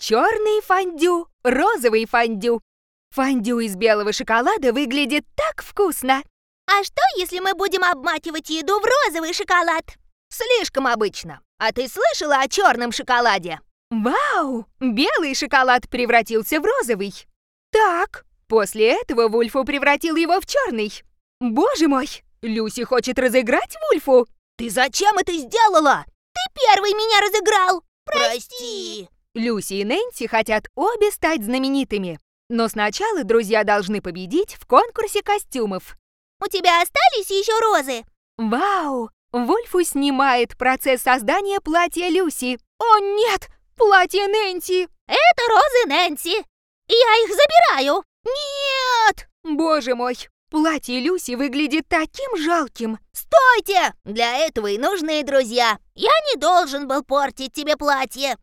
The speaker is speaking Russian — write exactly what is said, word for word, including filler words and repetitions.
черный фондю, розовый фондю. Фондю из белого шоколада выглядит так вкусно. А что, если мы будем обмакивать еду в розовый шоколад? Слишком обычно. А ты слышала о черном шоколаде? Вау! Белый шоколад превратился в розовый. Так, после этого Вульфу превратил его в черный. Боже мой! Люси хочет разыграть Вульфу. Ты зачем это сделала? Ты первый меня разыграл. Прости. Люси и Нэнси хотят обе стать знаменитыми. Но сначала друзья должны победить в конкурсе костюмов. У тебя остались еще розы? Вау! Вульфу снимает процесс создания платья Люси. О нет! Платье Нэнси! Это розы Нэнси. Я их забираю. Нет! Боже мой! Платье Люси выглядит таким жалким. Стойте! Для этого и нужны друзья. Я не должен был портить тебе платье.